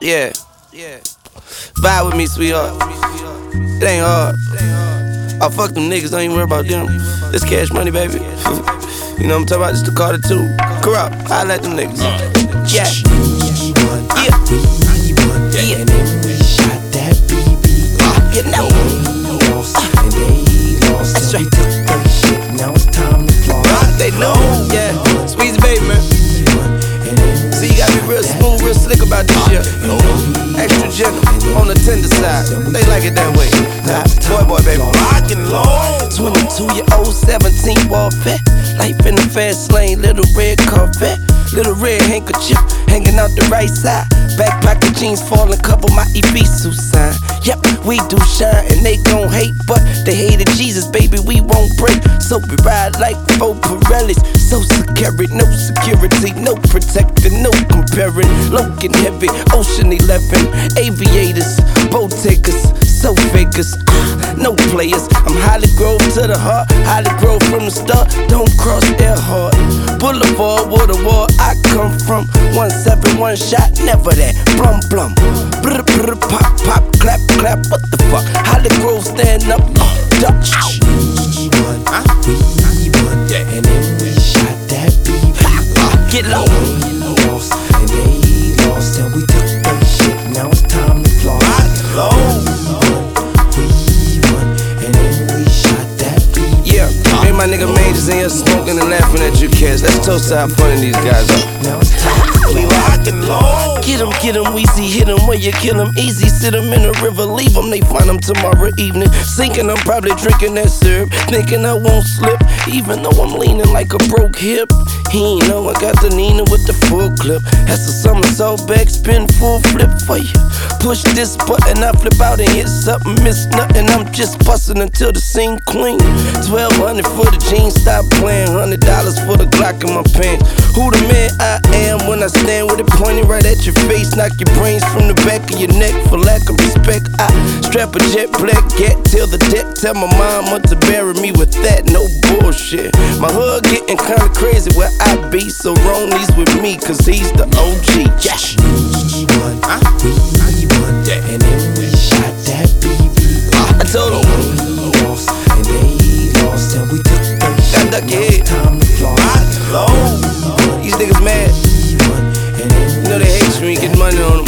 Yeah. Vibe with me, sweetheart. It ain't hard. I fuck them niggas, don't even worry about them. This cash money, baby. You know what I'm talking about? This the Carter 2. Corrupt. I like them niggas. Yeah. Yeah. And then we shot that BB. You know. And they lost. That's And we right. took that shit. Now it's time to floss. They know. Yeah. Squeeze baby, man. And then See, you gotta be real smooth, real slick about this shit. Extra gentle, on the tender side. They like it that way. Boy, baby. Rockin' low. 22-year-old, 17 wall vet. Life in the fast lane, little red Corvette. Little red handkerchief hanging out the right side. Back pocket jeans falling, cover my Ibisu sign. Yep, we do shine and they gon' hate, but they hated Jesus, baby, we won't break. So we ride like 4 Pirellis. So secure, no security, no protecting, no comparing. Logan heavy, Ocean 11, aviators, boat takers, so fakers, no players. I'm Holly Grove to the heart, Holly Grove from the start. Don't cross Earhart Boulevard, where the war I come from. 171 shot, never that. Blum blum, brr brr pop pop, clap clap. What the fuck? Holly Grove stand up, Dutch. we won. And then we shot that BB. Get low. We lost. And they lost. And we took that shit. Now it's time to floss. We won. And then we shot that BB. Yeah, me and my nigga Majors in here smoking and laughing at you kids. Let's toast to how funny these guys are. Now it's time to We rockin' low. Get 'em, Weezy, hit 'em where you kill 'em easy. Sit 'em in the river, leave 'em, they find 'em tomorrow evening. Sinking, I'm probably drinking that syrup, thinking I won't slip, even though I'm leaning like a broke hip. He ain't know I got the Nina with the full clip. That's a somersault back, spin full flip for you. Push this button, I flip out and hit something, miss nothing. I'm just bustin' until the scene clean. 1200 for the jeans, stop playing. $100 for the Glock in my pants. Who the man I am when I stand with it pointing right at your face? Knock your brains from the back of your neck for lack of respect. I strap a jet black gat till the deck. Tell my mama to bury me with that, no bullshit. My hood getting kinda crazy where I be, so Ronnie's with me, cause he's the OG. Yeah. We won. And then we shot that BB. I told him, We lost. And they lost. And we took that shit. duck your Now head. it's time to floss. These niggas mad. And then You know they hate you when you get money on them.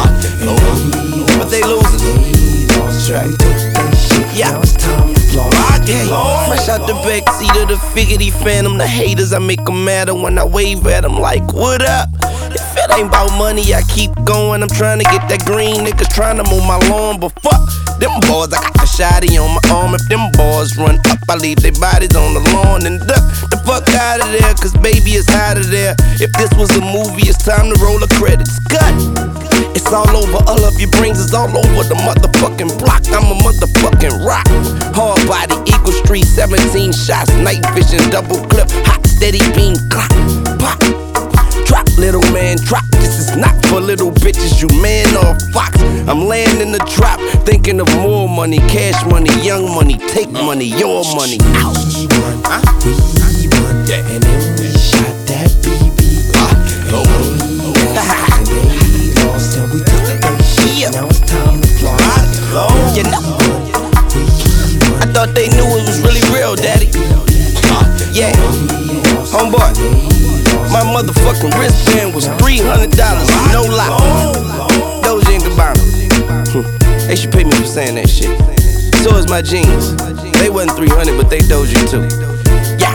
But they losers. That's right. Yeah. Now it's time to floss. Yeah, fresh out the backseat of the Figgity Phantom. The haters, I make them madder when I wave at them like, what up? If it ain't about money, I keep going. I'm trying to get that green, niggas trying to mow my lawn. But fuck them boys, I got the shotty on my arm. If them boys run up, I leave their bodies on the lawn. And duck the fuck out of there, cause baby, it's hot of there. If this was a movie, it's time to roll the credits. Cut! It's all over, all of your brains is all over the motherfucking block. I'm a motherfucking rock. Hard body, Eagle Street, 17 shots, night vision, double clip, hot steady beam, clock, pop. Drop, little man, drop. This is not for little bitches, you man or fox. I'm laying in the drop, thinking of more money, cash money, young money, take money, your money. Out. We won. And then we shot that BB. And they lost. And we took that shit. Now it's time to floss. You know, I thought they knew it was really real, daddy. Yeah, homeboy, my motherfucking wristband was $300, no lie. Doja and Gabbana, they should pay me for saying that shit. So is my jeans. They wasn't 300, but they Doja too. Yeah.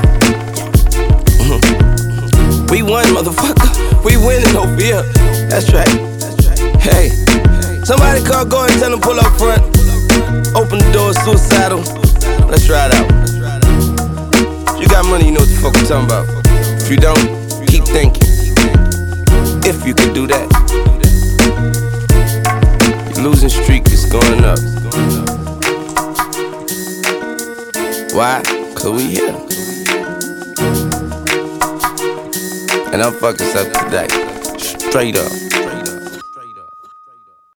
We won, motherfucker. We winning over here. That's right. Hey, somebody call, go and tell them pull up front. Open the door, suicidal. Let's try it out. You got money, you know what the fuck I'm talking about. If you don't, keep thinking. If you could do that. Your losing streak is going up. Why? Cause we here. And I'm fucking up today. Straight up.